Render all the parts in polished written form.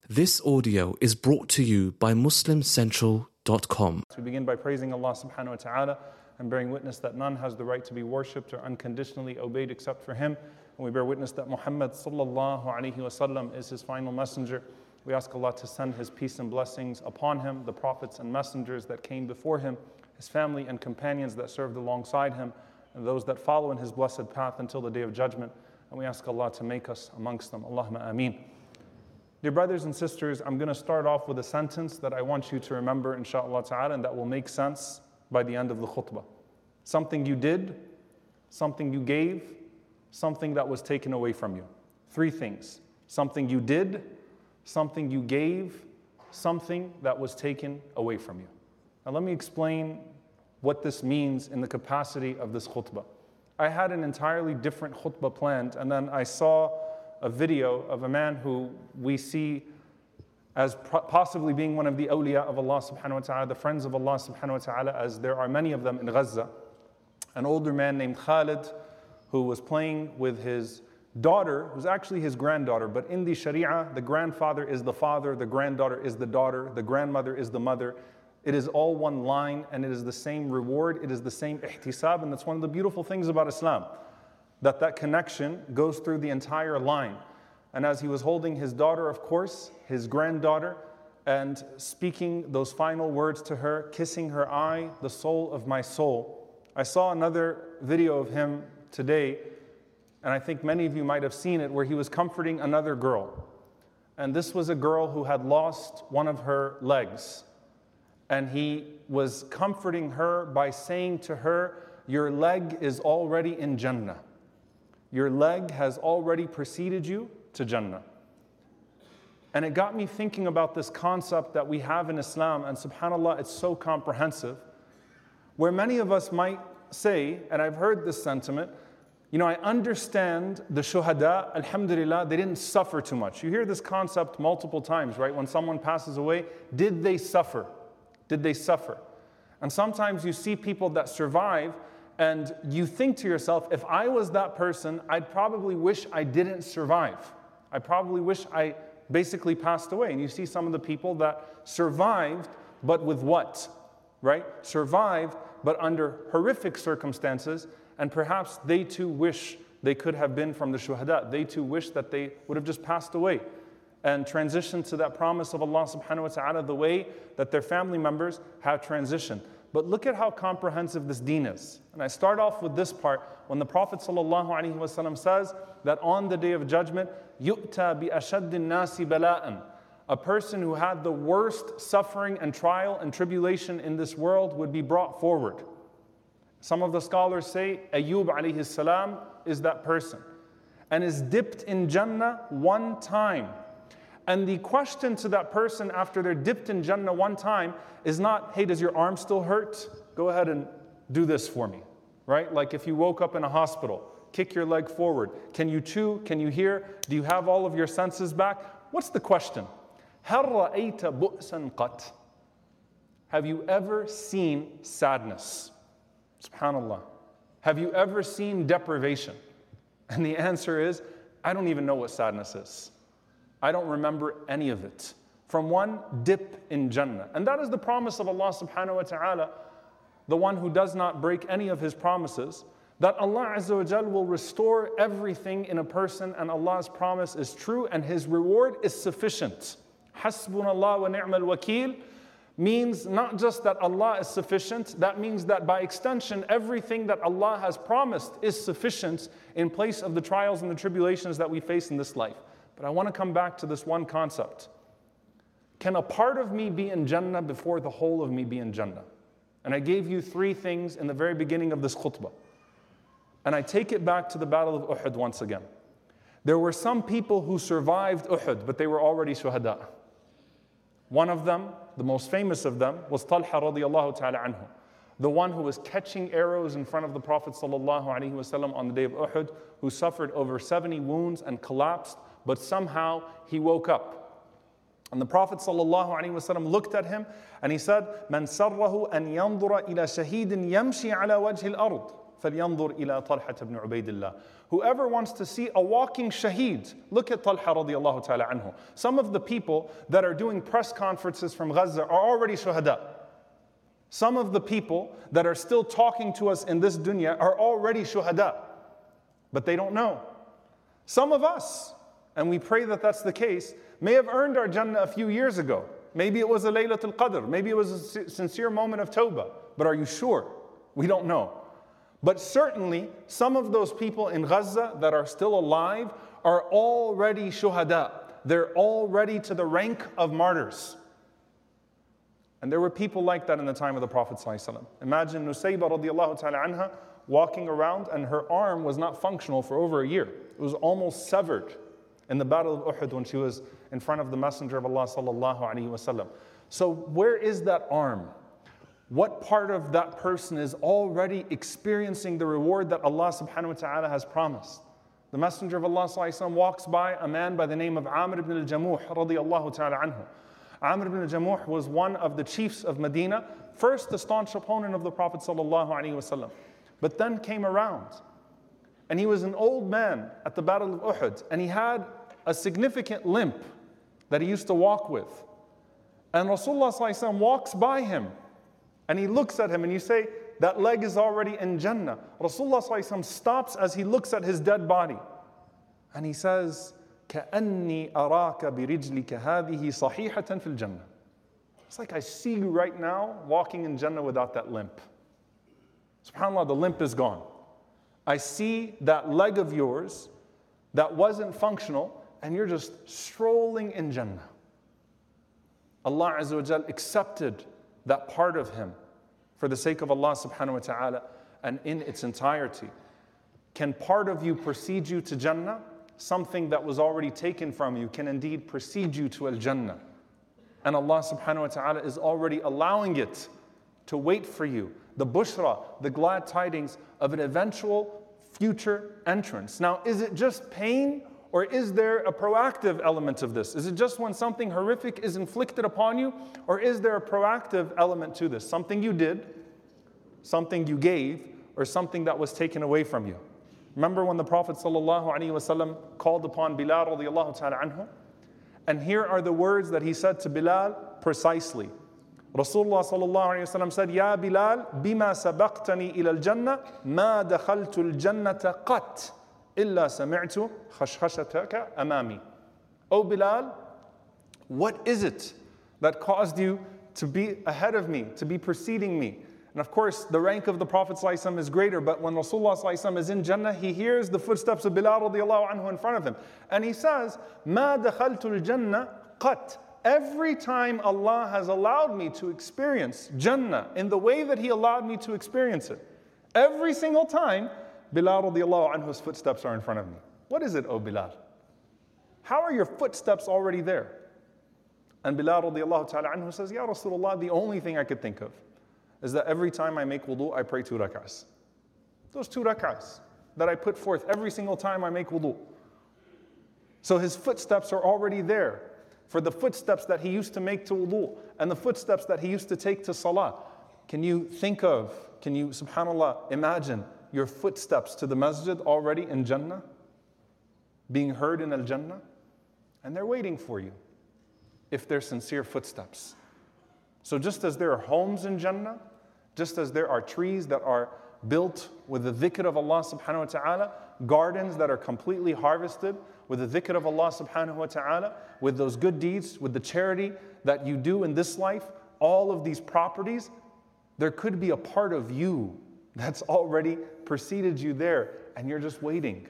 This audio is brought to you by MuslimCentral.com. We begin by praising Allah subhanahu wa ta'ala and bearing witness that none has the right to be worshipped or unconditionally obeyed except for Him. And we bear witness that Muhammad sallallahu alaihi wasallam is His final messenger. We ask Allah to send His peace and blessings upon Him, the prophets and messengers that came before Him, His family and companions that served alongside Him, and those that follow in His blessed path until the Day of Judgment. And we ask Allah to make us amongst them. Allahumma ameen. Dear brothers and sisters, I'm going to start off with a sentence that I want you to remember, inshaAllah ta'ala, and that will make sense by the end of the khutbah. Something you did, something you gave, something that was taken away from you. Three things. Something you did, something you gave, something that was taken away from you. Now let me explain what this means in the capacity of this khutbah. I had an entirely different khutbah planned, and then I saw a video of a man who we see as possibly being one of the awliya of Allah subhanahu wa ta'ala, the friends of Allah subhanahu wa ta'ala, as there are many of them in Gaza. An older man named Khalid, who was playing with his daughter, who's actually his granddaughter, but in the Sharia, the grandfather is the father, the granddaughter is the daughter, the grandmother is the mother. It is all one line, and it is the same reward, it is the same ihtisab, and that's one of the beautiful things about Islam, that connection goes through the entire line. And as he was holding his daughter, of course, his granddaughter, and speaking those final words to her, kissing her eye, the soul of my soul, I saw another video of him today, and I think many of you might have seen it, where he was comforting another girl. And this was a girl who had lost one of her legs. And he was comforting her by saying to her, your leg is already in Jannah. Your leg has already preceded you to Jannah. And it got me thinking about this concept that we have in Islam, and subhanAllah, it's so comprehensive, where many of us might say, and I've heard this sentiment, I understand the shuhada, alhamdulillah, they didn't suffer too much. You hear this concept multiple times, right? When someone passes away, did they suffer? Did they suffer? And sometimes you see people that survive, and you think to yourself, if I was that person, I'd probably wish I didn't survive. I probably wish I basically passed away. And you see some of the people that survived, but with what? Right? Survived, but under horrific circumstances, and perhaps they too wish they could have been from the shuhada. They too wish that they would have just passed away and transitioned to that promise of Allah subhanahu wa ta'ala the way that their family members have transitioned. But look at how comprehensive this deen is. And I start off with this part, when the Prophet ﷺ says that on the Day of Judgment, يُؤْتَى بِأَشَدِّ النَّاسِ بَلَاءً, a person who had the worst suffering and trial and tribulation in this world would be brought forward. Some of the scholars say Ayyub alayhi salam is that person, and is dipped in Jannah one time. And the question to that person after they're dipped in Jannah one time is not, hey, does your arm still hurt? Go ahead and do this for me, right? Like if you woke up in a hospital, kick your leg forward. Can you chew? Can you hear? Do you have all of your senses back? What's the question? هَلْ رَأَيْتَ بُؤْسًا قَطْ? Have you ever seen sadness? SubhanAllah. Have you ever seen deprivation? And the answer is, I don't even know what sadness is. I don't remember any of it. From one dip in Jannah. And that is the promise of Allah subhanahu wa ta'ala, the one who does not break any of His promises, that Allah Azza wa Jal will restore everything in a person, and Allah's promise is true and His reward is sufficient. Hasbunallah wa ni'mal wakeel means not just that Allah is sufficient, that means that by extension, everything that Allah has promised is sufficient in place of the trials and the tribulations that we face in this life. But I want to come back to this one concept. Can a part of me be in Jannah before the whole of me be in Jannah? And I gave you three things in the very beginning of this khutbah. And I take it back to the Battle of Uhud once again. There were some people who survived Uhud, but they were already shuhada. One of them, the most famous of them, was Talha radiallahu ta'ala anhu, the one who was catching arrows in front of the Prophet sallallahu alaihi wasallam on the day of Uhud, who suffered over 70 wounds and collapsed, but somehow he woke up. And the Prophet ﷺ looked at him and he said, "Man sarrahu an yanzura ila shahidin yamshi ala wajhi al-ard, فَلْيَنْظُرْ إِلَى طَلْحَةَ بْنِ عُبَيْدِ اللَّهِ. Whoever wants to see a walking shaheed, look at Talha radiallahu ta'ala anhu. Some of the people that are doing press conferences from Gaza are already shuhada. Some of the people that are still talking to us in this dunya are already shuhada, but they don't know. Some of us, and we pray that that's the case, may have earned our Jannah a few years ago. Maybe it was a Laylatul Qadr, maybe it was a sincere moment of tawbah, but are you sure? We don't know. But certainly, some of those people in Gaza that are still alive are already shuhada. They're already to the rank of martyrs. And there were people like that in the time of the Prophet ﷺ. Imagine Nusayba radiallahu ta'ala anha walking around and her arm was not functional for over a year. It was almost severed in the Battle of Uhud when she was in front of the Messenger of Allah sallallahu alaihi wasallam. So where is that arm? What part of that person is already experiencing the reward that Allah subhanahu wa ta'ala has promised? The Messenger of Allah sallallahu alaihi wasallam walks by a man by the name of Amr ibn al-Jamuh radiyallahu ta'ala anhu. Amr ibn al-Jamuh was one of the chiefs of Medina, first the staunch opponent of the Prophet sallallahu alaihi wasallam, but then came around. And he was an old man at the Battle of Uhud, and he had a significant limp that he used to walk with. And Rasulullah sallallahu alaihi wasallam walks by him, and he looks at him, and you say, that leg is already in Jannah. Rasulullah sallallahu alaihi wasallam stops as he looks at his dead body, and he says, كَأَنِّي أَرَاكَ بِرِجْلِكَ هَذِهِ صَحِيحَةً فِي الْجَنَّةِ. It's like I see you right now walking in Jannah without that limp. SubhanAllah, the limp is gone. I see that leg of yours that wasn't functional, and you're just strolling in Jannah. Allah Azza wa Jal accepted that part of him for the sake of Allah subhanahu wa ta'ala and in its entirety. Can part of you precede you to Jannah? Something that was already taken from you can indeed precede you to Al-Jannah. And Allah subhanahu wa ta'ala is already allowing it to wait for you. The bushra, the glad tidings of an eventual future entrance. Now, is it just pain, or is there a proactive element of this? Is it just when something horrific is inflicted upon you, or is there a proactive element to this? Something you did, something you gave, or something that was taken away from you? Remember when the Prophet ﷺ called upon Bilal radiallahu ta'ala anhu? And here are the words that he said to Bilal precisely. Rasulullah ﷺ said, Ya Bilal, bima sabaqtani ila al-jannah, ma dakhaltu al-jannata qat, illa sami'tu khashkhashataka amami. O Bilal, what is it that caused you to be ahead of me, to be preceding me? And of course, the rank of the Prophet ﷺ is greater, but when Rasulullah ﷺ is in Jannah, he hears the footsteps of Bilal radiallahu anhu in front of him. And he says, مَا دَخَلْتُ الْجَنَّةِ قَتْ. Every time Allah has allowed me to experience Jannah in the way that He allowed me to experience it, every single time, Bilal radiallahu anhu's footsteps are in front of me. What is it, O Bilal? How are your footsteps already there? And Bilal radiallahu ta'ala anhu says, Ya Rasulullah, the only thing I could think of is that every time I make wudu, I pray 2 rak'ahs. Those 2 rak'ahs that I put forth every single time I make wudu. So his footsteps are already there for the footsteps that he used to make to wudu and the footsteps that he used to take to salah. Can you subhanAllah, imagine your footsteps to the masjid already in Jannah, being heard in Al-Jannah? And they're waiting for you if they're sincere footsteps. So just as there are homes in Jannah, just as there are trees that are built with the dhikr of Allah subhanahu wa ta'ala, gardens that are completely harvested with the dhikr of Allah subhanahu wa ta'ala, with those good deeds, with the charity that you do in this life, all of these properties, there could be a part of you that's already preceded you there, and you're just waiting.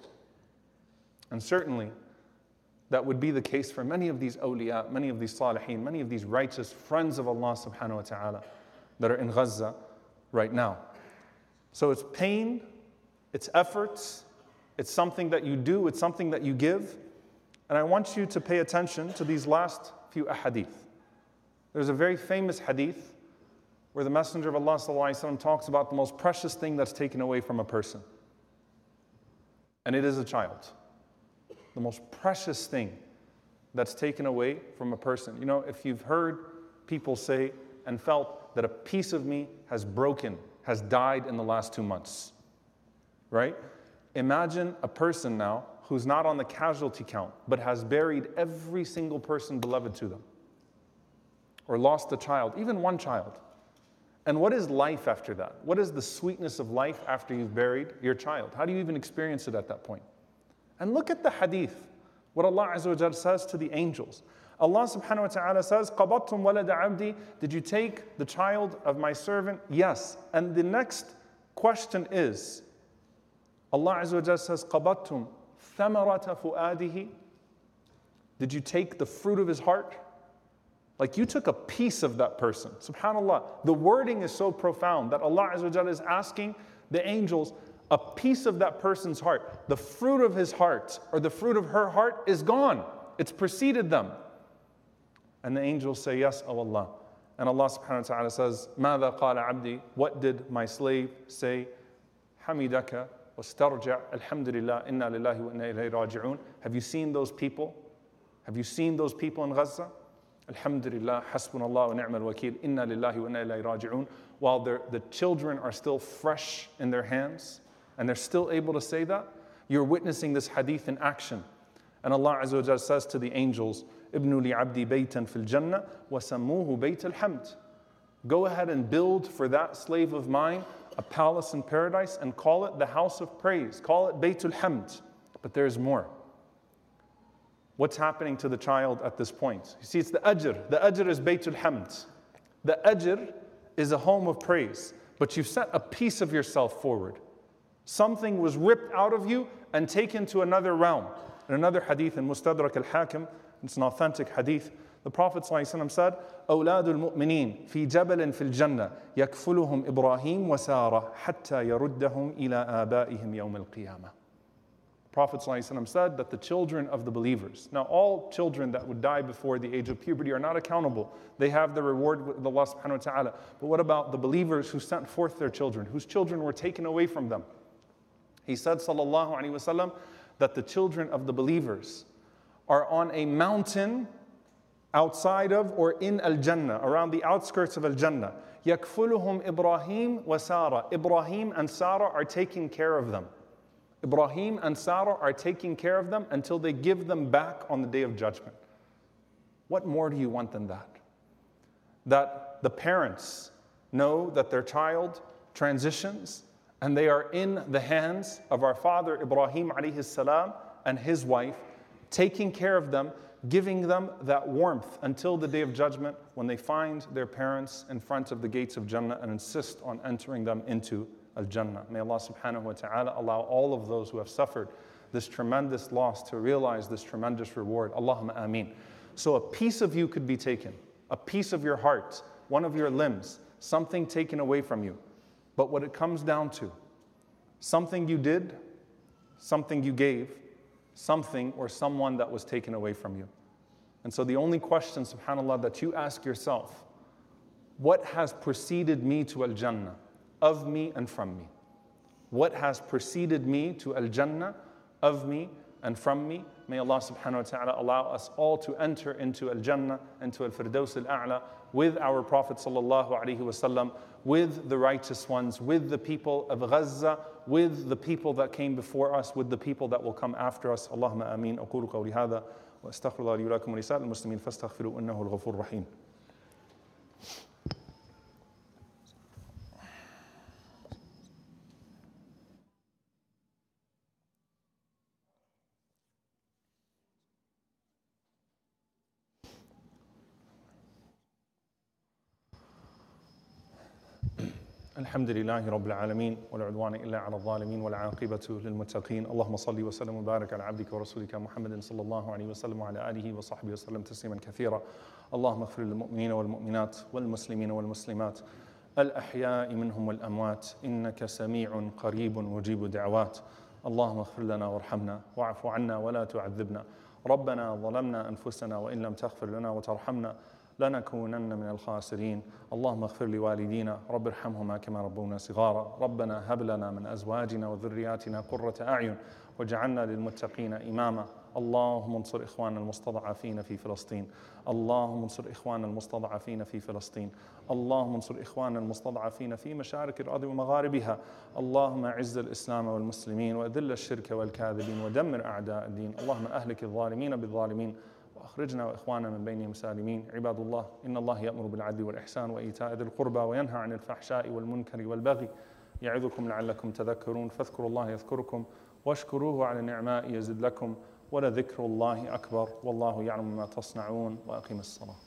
And certainly, that would be the case for many of these awliya, many of these salihin, many of these righteous friends of Allah subhanahu wa ta'ala that are in Gaza right now. So it's pain, it's efforts, it's something that you do, it's something that you give. And I want you to pay attention to these last few ahadith. There's a very famous hadith where the Messenger of Allah sallallahu alaihi wasallam talks about the most precious thing that's taken away from a person. And it is a child. The most precious thing that's taken away from a person. You know, if you've heard people say and felt that a piece of me has broken, has died in the last 2 months. right? Imagine a person now who's not on the casualty count, but has buried every single person beloved to them, or lost a child, even one child. And what is life after that? What is the sweetness of life after you've buried your child? How do you even experience it at that point? And look at the hadith, what Allah Azza wa Jal says to the angels. Allah subhanahu wa ta'ala says, قَبَضْتُمْ وَلَدَ عَبْدِي. Did you take the child of my servant? Yes. And the next question is, Allah Azza wa Jal says, قَبَضْتُمْ ثَمَرَةَ فُؤَادِهِ. Did you take the fruit of his heart? Like you took a piece of that person. SubhanAllah. The wording is so profound that Allah Azza wa Jal is asking the angels, a piece of that person's heart, the fruit of his heart or the fruit of her heart is gone. It's preceded them. And the angels say, yes, O Allah. And Allah subhanahu wa ta'ala says, ماذا قال عبدي? What did my slave say? حمدك واسترجع الحمد لله إنا لله وإنا إليه راجعون. Have you seen those people? Have you seen those people in Gaza? Alhamdulillah, hasbunallah wa ni'mal wakil, inna lillahi wa inna ilayhi raji'un. While the children are still fresh in their hands, and they're still able to say that, you're witnessing this hadith in action. And Allah Azza wa Jalla says to the angels, Ibnu li abdi baytan fil jannah, wa sammuhu bayt al-hamd. Go ahead and build for that slave of mine a palace in paradise and call it the house of praise. Call it Baytul Hamd. But there's more. What's happening to the child at this point? You see, it's the ajr. The ajr is Baytul Hamd. The ajr is a home of praise. But you've set a piece of yourself forward. Something was ripped out of you and taken to another realm. In another hadith in Mustadrak al-Hakim, it's an authentic hadith, the Prophet ﷺ said, أولاد المؤمنين في جبل في الجنة يكفلهم إبراهيم وسارة حتى يردهم إلى آبائهم يوم القيامة. Prophet ﷺ said that the children of the believers, now all children that would die before the age of puberty are not accountable. They have the reward with Allah subhanahu wa ta'ala. But what about the believers who sent forth their children, whose children were taken away from them? He said, sallallahu alayhi wasallam, that the children of the believers are on a mountain outside of or in Al-Jannah, around the outskirts of Al-Jannah. يَكْفُلُهُمْ إِبْرَاهِيم وَسَارَةً. Ibrahim and Sarah are taking care of them. Ibrahim and Sarah are taking care of them until they give them back on the Day of Judgment. What more do you want than that? That the parents know that their child transitions and they are in the hands of our father Ibrahim alayhi salam and his wife, taking care of them, giving them that warmth until the Day of Judgment when they find their parents in front of the gates of Jannah and insist on entering them into Al-Jannah. May Allah subhanahu wa ta'ala allow all of those who have suffered this tremendous loss to realize this tremendous reward. Allahumma ameen. So a piece of you could be taken, a piece of your heart, one of your limbs, something taken away from you. But what it comes down to, something you did, something you gave, something or someone that was taken away from you. And so the only question, subhanAllah, that you ask yourself, what has preceded me to Al-Jannah? Of me and from me. What has preceded me to Al-Jannah, of me and from me? May Allah subhanahu wa ta'ala allow us all to enter into Al-Jannah, into Al-Firdaus Al-A'la, with our Prophet sallallahu alaihi wasallam, with the righteous ones, with the people of Gaza, with the people that came before us, with the people that will come after us. Allahumma ameen. أقول قولي هذا وأستغفر الله لي ولكم ولسائر المسلمين فاستغفروا إنه الغفور الرحيم. الحمد لله رب العالمين ولا عدوان إلا على الظالمين والعاقبة للمتقين اللهم صل وسلم وبارك على عبدك ورسولك محمد صلى الله عليه وسلم وعلى آله وصحبه وسلم تسليما كثيرا اللهم اغفر للمؤمنين والمؤمنات والمسلمين والمسلمات الأحياء منهم والأموات إنك سميع قريب مجيب دعوات اللهم اغفر لنا وارحمنا واعف عنا ولا تعذبنا ربنا ظلمنا أنفسنا وإن لم تغفر لنا وترحمنا لنكونن من الخاسرين اللهم اغفر لوالدينا رب ارحمهما كما ربونا صغارا ربنا هب لنا من أزواجنا وذرياتنا قرة أعين واجعلنا للمتقين إماما اللهم انصر إخواننا المستضعفين في فلسطين. اللهم انصر إخواننا المستضعفين في فلسطين. اللهم انصر إخواننا المستضعفين في مشارق الأرض ومغاربها. اللهم أعز الإسلام والمسلمين وأذل الشرك والكاذبين ودمر أعداء الدين. اللهم أهلك الظالمين بالظالمين وأخرجنا وإخواننا من بينهم سالمين. عباد الله، إن الله يأمر بالعدل والإحسان وإيتاء ذي القربى وينهى عن الفحشاء والمنكر والبغي يعظكم لعلكم تذكرون. فاذكروا الله يذكركم واشكروه على النعماء يزد لكم ولذكر الله أكبر والله يعلم ما تصنعون. وأقم الصلاة.